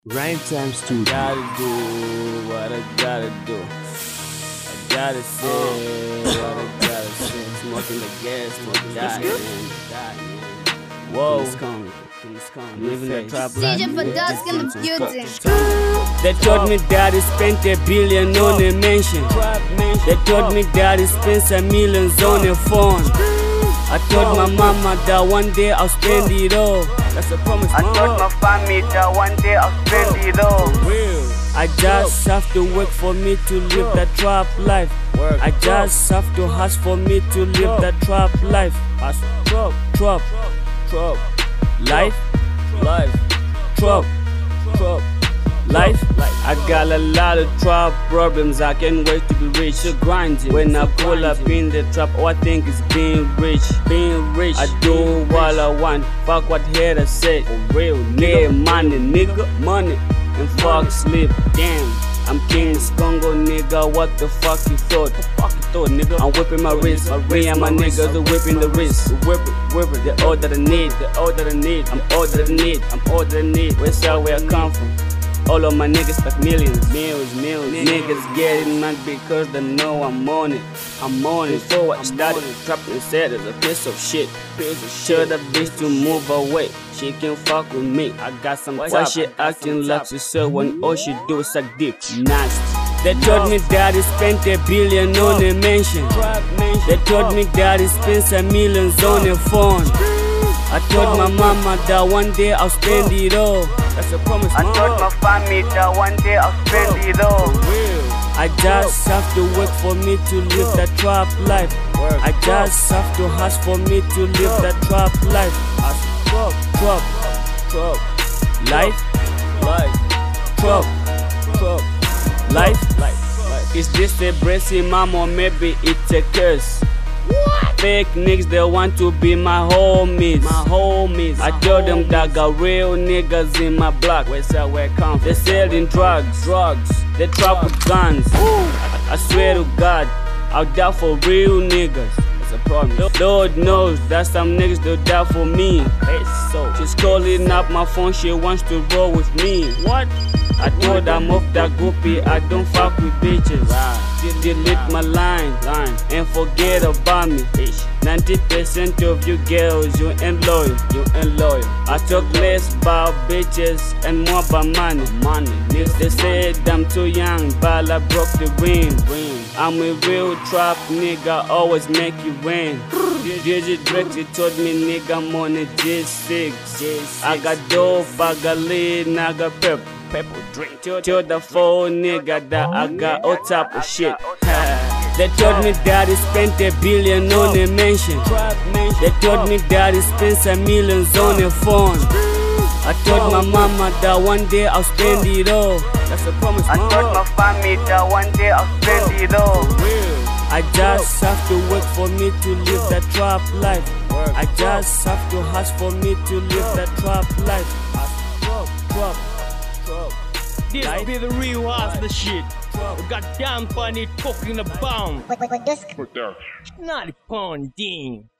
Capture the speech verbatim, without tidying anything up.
Rhyme Time Studio. Gotta do what I gotta do. I gotta say what I gotta say. Smoking the gas, smoking that. Whoa, he's coming, he's coming. Living the trap life. D J for dusk in the building. They told me that he spent a billion on a mansion. They told me that he spent a millions on a phone. I told my mama that one day I'll spend it all. That's a promise, I told my family that one day I'll spend it all. I just have to work for me to live that trap life. I just have to hustle for me to live that trap life. Trap, trap, trap, life, life, trap, trap, life. I got a lot of trap problems. I can't wait to be rich. So grinding. When I pull up in the trap, all I think is being rich. Being rich. I do what I want. Fuck what haters say. For real, nigga, money, nigga, money, and fuck sleep. Damn, I'm King Skongo, nigga. What the fuck you thought? The fuck you thought, nigga? I'm whipping my wrist. Me and my niggas are whipping the wrist. Whip it, whip it. They're all that I need. They're all that I need. I'm all that I need. I'm all that I need. Where's that where I come from? All of my niggas like millions, millions, millions. Niggas getting mad because they know I'm on it. I'm on it. Before I started trapping, said it's a piece of shit. Tell that bitch to move away. She can fuck with me. I got some. Why she acting like she said when all she do is suck dick? Nasty. They told me that he spent a billion on a mansion. They told me that he spent a millions on a phone. I told my mama that one day I'll spend it all. That's a promise, I told my family that one day I'll spend it all. I just have to work for me to live that trap life. I just have to hustle for me to live that trap life. Trap, trap, trap, life, life, trap, trap, life. Is this a blessing, mom, or maybe it's a curse? Fake niggas, they want to be my homies. My homies. I tell them that I got real niggas in my block. Where's that where I come from? They selling drugs, drugs. They trap with guns. I, I swear to God, I'll die for real niggas. That's a promise. Lord knows that some niggas they'll die for me. Hey, so she's calling up my phone. She wants to roll with me. What? I told her I'm off that goopy. I don't fuck with bitches. Delete my line, line, and forget about me. ninety percent of you girls, you ain't loyal, you ain't loyal. I talk less about bitches and more about money, money. Niggas they said I'm too young, but I broke the ring. I'm a real trap nigga, always make you win. D J Drake, he told me nigga I'm on a G six. I got dope, I got lead, I got pep. Pepper drink. Tell the phone nigga that I got all type of shit. They told me that he spent a billion on a mansion. They told me that he spent a millions on a phone. I told my mama that one day I'll spend it all. That's a promise, I told my family that one day I'll spend it all. I just have to work for me to live that trap life. I just have to hustle for me to live that trap life. Trap. This be the real hustler shit. Goddamn funny talking about. What, what, what, this? Not a pound ding.